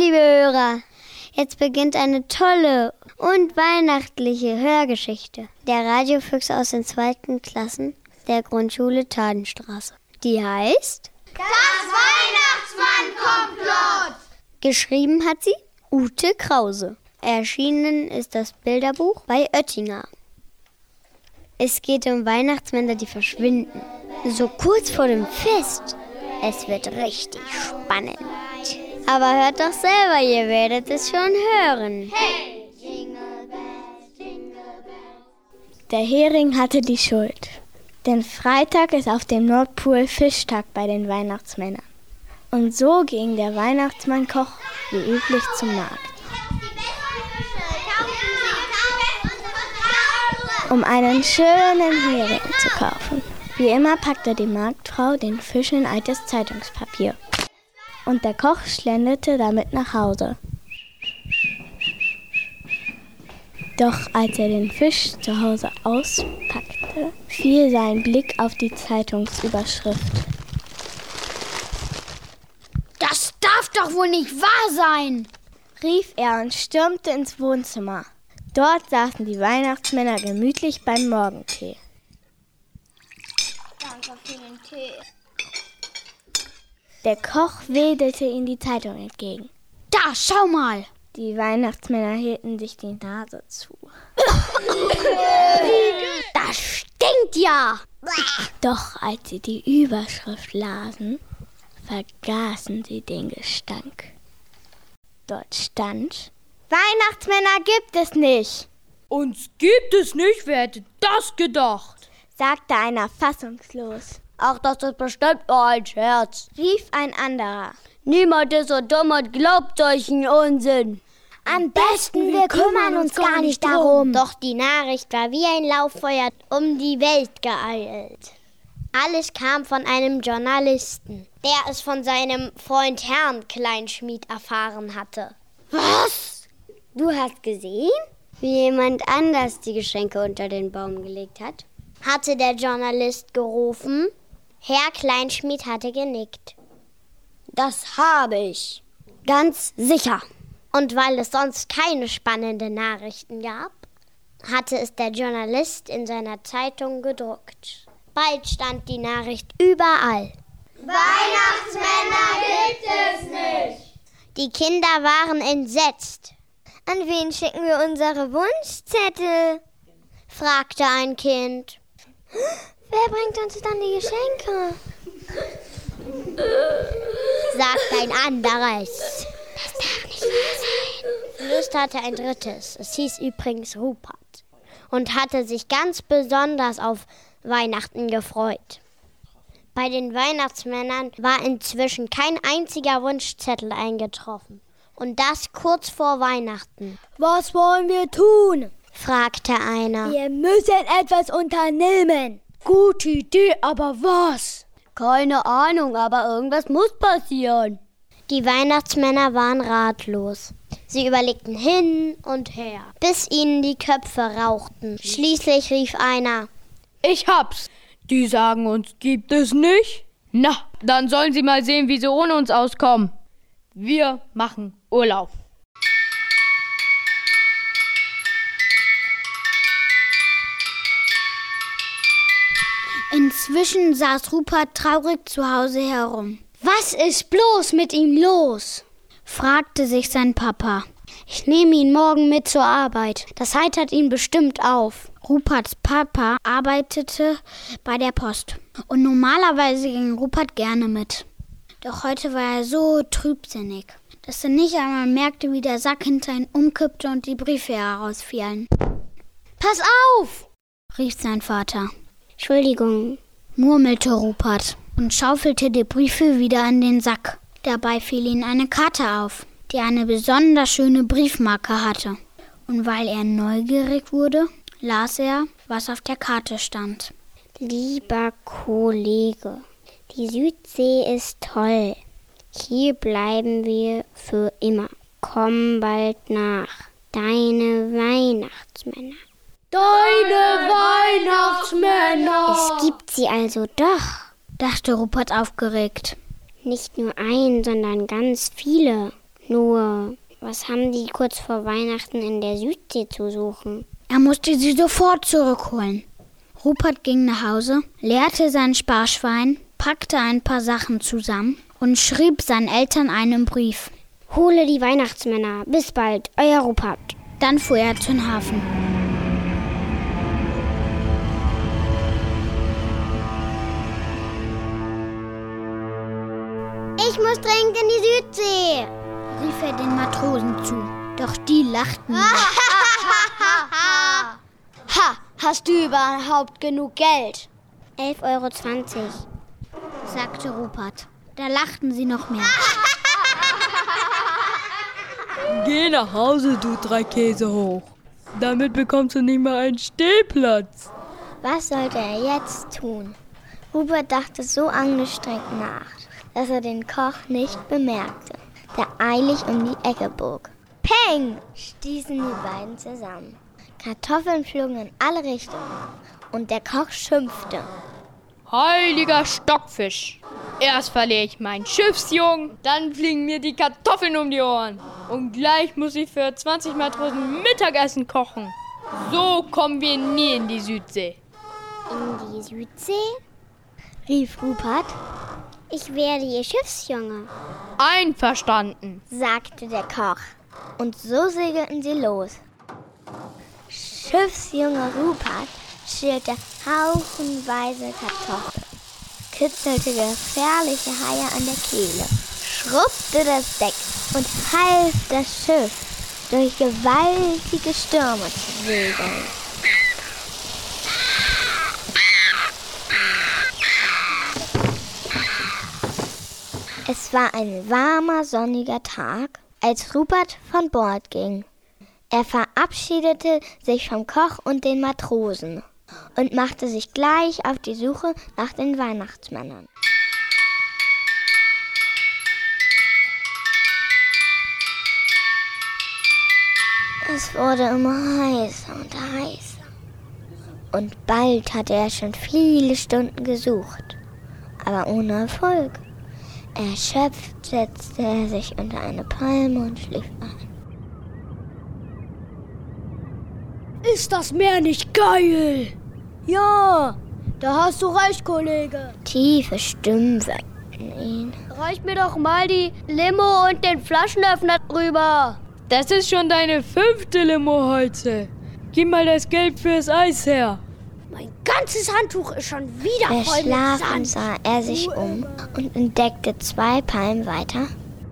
liebe Hörer, jetzt beginnt eine tolle und weihnachtliche Hörgeschichte der Radiofüchse aus den 2. Klassen der Grundschule Thadenstraße. Die heißt Das Weihnachtsmann-Komplott. Geschrieben hat sie Ute Krause. Erschienen ist das Bilderbuch bei Oettinger. Es geht um Weihnachtsmänner, die verschwinden. So kurz vor dem Fest. Es wird richtig spannend. Aber hört doch selber, ihr werdet es schon hören. Hey! Jingle bells, jingle bells. Der Hering hatte die Schuld. Denn Freitag ist auf dem Nordpol Fischtag bei den Weihnachtsmännern. Und so ging der Weihnachtsmann-Koch wie üblich zum Markt, um einen schönen Hering zu kaufen. Wie immer packte die Marktfrau den Fisch in altes Zeitungspapier. Und der Koch schlenderte damit nach Hause. Doch als er den Fisch zu Hause auspackte, fiel sein Blick auf die Zeitungsüberschrift. Das darf doch wohl nicht wahr sein, rief er und stürmte ins Wohnzimmer. Dort saßen die Weihnachtsmänner gemütlich beim Morgentee. Danke für den Tee. Der Koch wedelte ihm die Zeitung entgegen. Da, schau mal. Die Weihnachtsmänner hielten sich die Nase zu. Das stinkt ja. Doch als sie die Überschrift lasen, vergaßen sie den Gestank. Dort stand: Weihnachtsmänner gibt es nicht. Uns gibt es nicht, wer hätte das gedacht? Sagte einer fassungslos. Ach, das ist bestimmt nur ein Scherz, Rief ein anderer. Niemand ist so dumm und glaubt solchen Unsinn. Am besten, wir kümmern uns gar nicht darum. Doch die Nachricht war wie ein Lauffeuer um die Welt geeilt. Alles kam von einem Journalisten, der es von seinem Freund Herrn Kleinschmied erfahren hatte. Was? Du hast gesehen, wie jemand anders die Geschenke unter den Baum gelegt hat? Hatte der Journalist gerufen. Herr Kleinschmied hatte genickt. Das habe ich. Ganz sicher. Und weil es sonst keine spannenden Nachrichten gab, hatte es der Journalist in seiner Zeitung gedruckt. Bald stand die Nachricht überall. Weihnachtsmänner gibt es nicht. Die Kinder waren entsetzt. An wen schicken wir unsere Wunschzettel? Fragte ein Kind. Wer bringt uns dann die Geschenke? Sagt ein anderes. Das darf nicht wahr sein. Lust hatte ein drittes. Es hieß übrigens Rupert und hatte sich ganz besonders auf Weihnachten gefreut. Bei den Weihnachtsmännern war inzwischen kein einziger Wunschzettel eingetroffen. Und das kurz vor Weihnachten. Was wollen wir tun? Fragte einer. Wir müssen etwas unternehmen. Gute Idee, aber was? Keine Ahnung, aber irgendwas muss passieren. Die Weihnachtsmänner waren ratlos. Sie überlegten hin und her, bis ihnen die Köpfe rauchten. Schließlich rief einer: Ich hab's. Die sagen, uns gibt es nicht. Na, dann sollen sie mal sehen, wie sie ohne uns auskommen. Wir machen Urlaub. Inzwischen saß Rupert traurig zu Hause herum. Was ist bloß mit ihm los? Fragte sich sein Papa. Ich nehme ihn morgen mit zur Arbeit. Das heitert ihn bestimmt auf. Ruperts Papa arbeitete bei der Post. Und normalerweise ging Rupert gerne mit. Doch heute war er so trübsinnig, dass er nicht einmal merkte, wie der Sack hinter ihm umkippte und die Briefe herausfielen. Pass auf! Rief sein Vater. Entschuldigung, murmelte Rupert und schaufelte die Briefe wieder in den Sack. Dabei fiel ihm eine Karte auf, die eine besonders schöne Briefmarke hatte. Und weil er neugierig wurde, las er, was auf der Karte stand. Lieber Kollege, die Südsee ist toll. Hier bleiben wir für immer. Komm bald nach. Deine Weihnachtsmänner. Deine Weihnachtsmänner! Es gibt sie also doch, dachte Rupert aufgeregt. Nicht nur ein, sondern ganz viele. Nur, was haben die kurz vor Weihnachten in der Südsee zu suchen? Er musste sie sofort zurückholen. Rupert ging nach Hause, leerte sein Sparschwein, packte ein paar Sachen zusammen und schrieb seinen Eltern einen Brief. Hole die Weihnachtsmänner. Bis bald, euer Rupert. Dann fuhr er zum Hafen. Ich muss dringend in die Südsee, rief er den Matrosen zu. Doch die lachten. Ha, hast du überhaupt genug Geld? 11,20 €, sagte Rupert. Da lachten sie noch mehr. Geh nach Hause, du 3 Käse hoch. Damit bekommst du nicht mal einen Stehplatz. Was sollte er jetzt tun? Rupert dachte so angestrengt nach, dass er den Koch nicht bemerkte, der eilig um die Ecke bog. Peng! Stießen die beiden zusammen. Kartoffeln flogen in alle Richtungen und der Koch schimpfte. Heiliger Stockfisch. Erst verliere ich meinen Schiffsjungen, dann fliegen mir die Kartoffeln um die Ohren. Und gleich muss ich für 20 Matrosen Mittagessen kochen. So kommen wir nie in die Südsee. In die Südsee? Rief Rupert, Ich werde ihr Schiffsjunge, Einverstanden. sagte der Koch. Und so segelten sie los. Schiffsjunge Rupert schälte haufenweise Kartoffeln, kitzelte gefährliche Haie an der Kehle, schrubbte das Deck und half das Schiff durch gewaltige Stürme zu segeln. Es war ein warmer, sonniger Tag, als Rupert von Bord ging. Er verabschiedete sich vom Koch und den Matrosen und machte sich gleich auf die Suche nach den Weihnachtsmännern. Es wurde immer heißer und heißer. Und bald hatte er schon viele Stunden gesucht, aber ohne Erfolg. Erschöpft setzte er sich unter eine Palme und schlief ein. Ist das Meer nicht geil? Ja, da hast du recht, Kollege. Tiefe Stimmen weckten ihn. Reich mir doch mal die Limo und den Flaschenöffner rüber. Das ist schon deine 5. Limo heute. Gib mal das Geld fürs Eis her. Mein ganzes Handtuch ist schon wieder voll mit Verschlafen Sand. sah er sich um und entdeckte 2 Palmen weiter.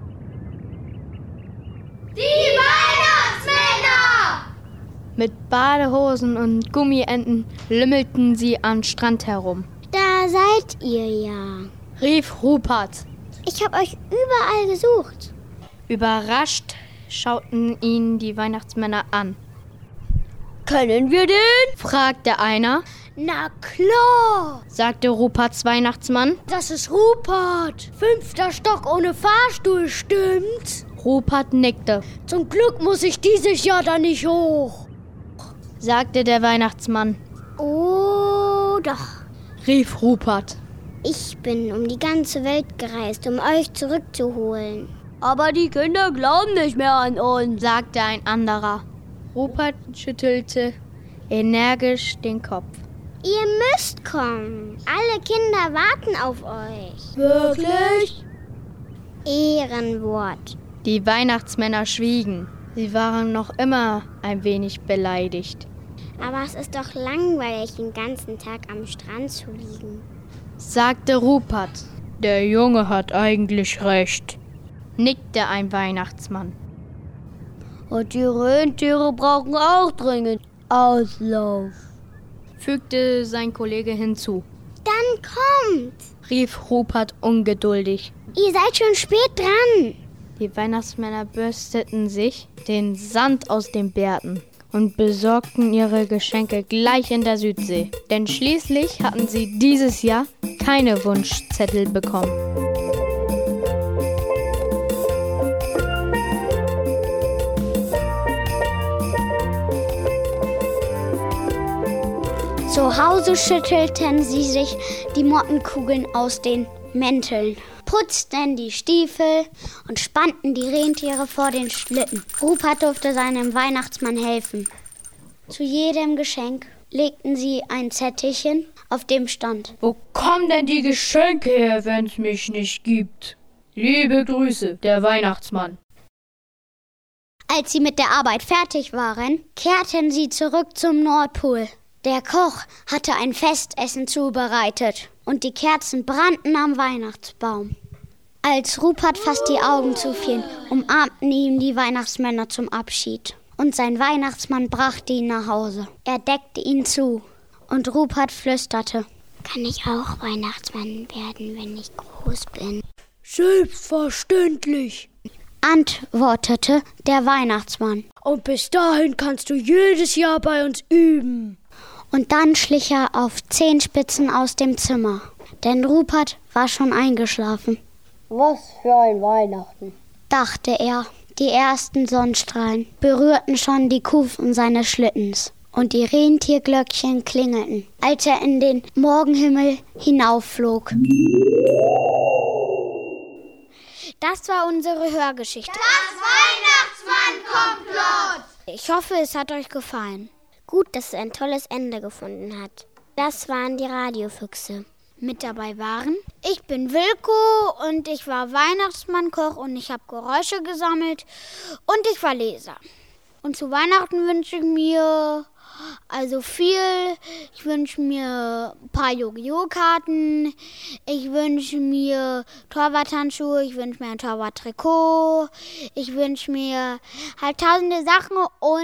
Die Weihnachtsmänner! Mit Badehosen und Gummienten lümmelten sie am Strand herum. Da seid ihr ja. Rief Rupert. Ich habe euch überall gesucht. Überrascht schauten ihn die Weihnachtsmänner an. Können wir den? Fragte einer, Na klar, sagte Ruperts Weihnachtsmann. das ist Rupert. 5. Stock ohne Fahrstuhl, stimmt's? Rupert nickte, Zum Glück muss ich dieses Jahr da nicht hoch. sagte der Weihnachtsmann. Oh, doch. Rief Rupert. Ich bin um die ganze Welt gereist, um euch zurückzuholen. Aber die Kinder glauben nicht mehr an uns. Sagte ein anderer. Rupert schüttelte energisch den Kopf. Ihr müsst kommen. Alle Kinder warten auf euch. Wirklich? Ehrenwort. Die Weihnachtsmänner schwiegen. Sie waren noch immer ein wenig beleidigt. Aber es ist doch langweilig, den ganzen Tag am Strand zu liegen. Sagte Rupert. Der Junge hat eigentlich recht, nickte ein Weihnachtsmann. Und die Rentiere brauchen auch dringend Auslauf. Fügte sein Kollege hinzu. Dann kommt. Rief Rupert ungeduldig. Ihr seid schon spät dran. Die Weihnachtsmänner bürsteten sich den Sand aus den Bärten und besorgten ihre Geschenke gleich in der Südsee. Denn schließlich hatten sie dieses Jahr keine Wunschzettel bekommen. Zu Hause schüttelten sie sich die Mottenkugeln aus den Mänteln. putzten die Stiefel und spannten die Rentiere vor den Schlitten. Rupert durfte seinem Weihnachtsmann helfen. Zu jedem Geschenk legten sie ein Zettelchen, auf dem stand: Wo kommen denn die Geschenke her, wenn's mich nicht gibt? Liebe Grüße, der Weihnachtsmann. Als sie mit der Arbeit fertig waren, kehrten sie zurück zum Nordpol. Der Koch hatte ein Festessen zubereitet und die Kerzen brannten am Weihnachtsbaum. Als Rupert fast die Augen zufielen, umarmten ihn die Weihnachtsmänner zum Abschied. Und sein Weihnachtsmann brachte ihn nach Hause. Er deckte ihn zu und Rupert flüsterte: Kann ich auch Weihnachtsmann werden, wenn ich groß bin? Selbstverständlich, antwortete der Weihnachtsmann. und bis dahin kannst du jedes Jahr bei uns üben. Und dann schlich er auf Zehenspitzen aus dem Zimmer, denn Rupert war schon eingeschlafen. Was für ein Weihnachten, Dachte er. Die ersten Sonnenstrahlen berührten schon die Kufen seines Schlittens und die Rentierglöckchen klingelten, als er in den Morgenhimmel hinaufflog. Das war unsere Hörgeschichte. Das Weihnachtsmann-Komplott! Ich hoffe, es hat euch gefallen. Gut, dass es ein tolles Ende gefunden hat. Das waren die Radiofüchse. Mit dabei waren: Ich bin Wilko und ich war Weihnachtsmannkoch und ich habe Geräusche gesammelt und ich war Leser. Und zu Weihnachten wünsche ich mir viel. Ich wünsche mir ein paar Yu-Gi-Oh! Karten. Ich wünsche mir Torwarthandschuhe. Ich wünsche mir ein Torwarttrikot. Ich wünsche mir halt tausende Sachen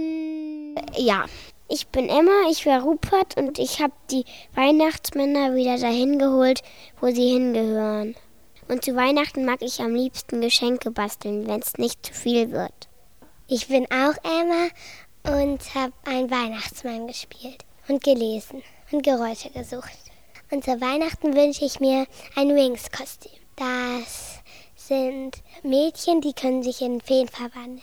und ja. Ich bin Emma, ich war Rupert und ich habe die Weihnachtsmänner wieder dahin geholt, wo sie hingehören. Und zu Weihnachten mag ich am liebsten Geschenke basteln, wenn es nicht zu viel wird. Ich bin auch Emma und habe einen Weihnachtsmann gespielt und gelesen und Geräusche gesucht. Und zu Weihnachten wünsche ich mir ein Wings-Kostüm. Das sind Mädchen, die können sich in Feen verwandeln.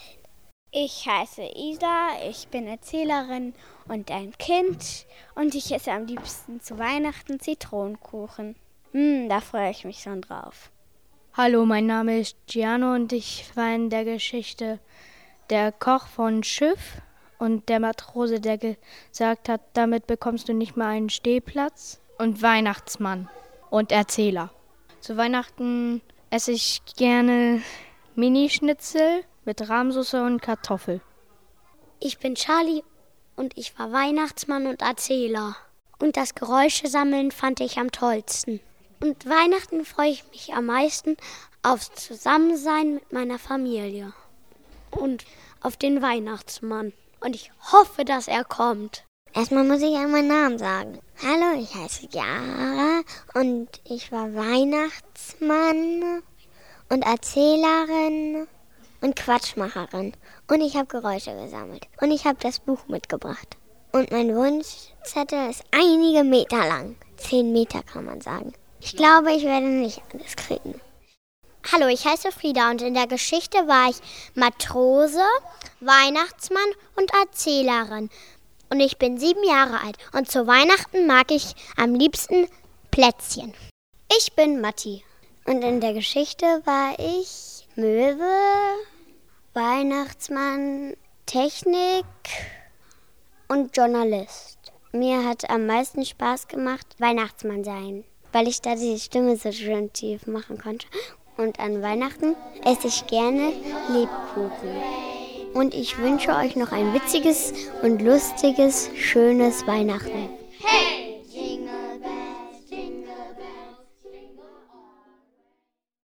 Ich heiße Isa, ich bin Erzählerin und ein Kind und ich esse am liebsten zu Weihnachten Zitronenkuchen. Da freue ich mich schon drauf. Hallo, mein Name ist Giano und ich war in der Geschichte der Koch von Schiff und der Matrose, der gesagt hat, damit bekommst du nicht mal einen Stehplatz. Und Weihnachtsmann und Erzähler. Zu Weihnachten esse ich gerne Minischnitzel mit Rahmsauce und Kartoffel. Ich bin Charlie und ich war Weihnachtsmann und Erzähler. Und das Geräuschesammeln fand ich am tollsten. Und Weihnachten freue ich mich am meisten aufs Zusammensein mit meiner Familie. Und auf den Weihnachtsmann. Und ich hoffe, dass er kommt. Erstmal muss ich meinen Namen sagen. Hallo, ich heiße Jara und ich war Weihnachtsmann und Erzählerin und Quatschmacherin. Und ich habe Geräusche gesammelt. Und ich habe das Buch mitgebracht. Und mein Wunschzettel ist einige Meter lang. 10 Meter kann man sagen. Ich glaube, ich werde nicht alles kriegen. Hallo, ich heiße Frieda und in der Geschichte war ich Matrose, Weihnachtsmann und Erzählerin. Und ich bin 7 Jahre alt und zu Weihnachten mag ich am liebsten Plätzchen. Ich bin Matti und in der Geschichte war ich Möwe, Weihnachtsmann, Technik und Journalist. Mir hat am meisten Spaß gemacht, Weihnachtsmann sein, weil ich da die Stimme so schön tief machen konnte. Und an Weihnachten esse ich gerne Lebkuchen. Und ich wünsche euch noch ein witziges und lustiges, schönes Weihnachten.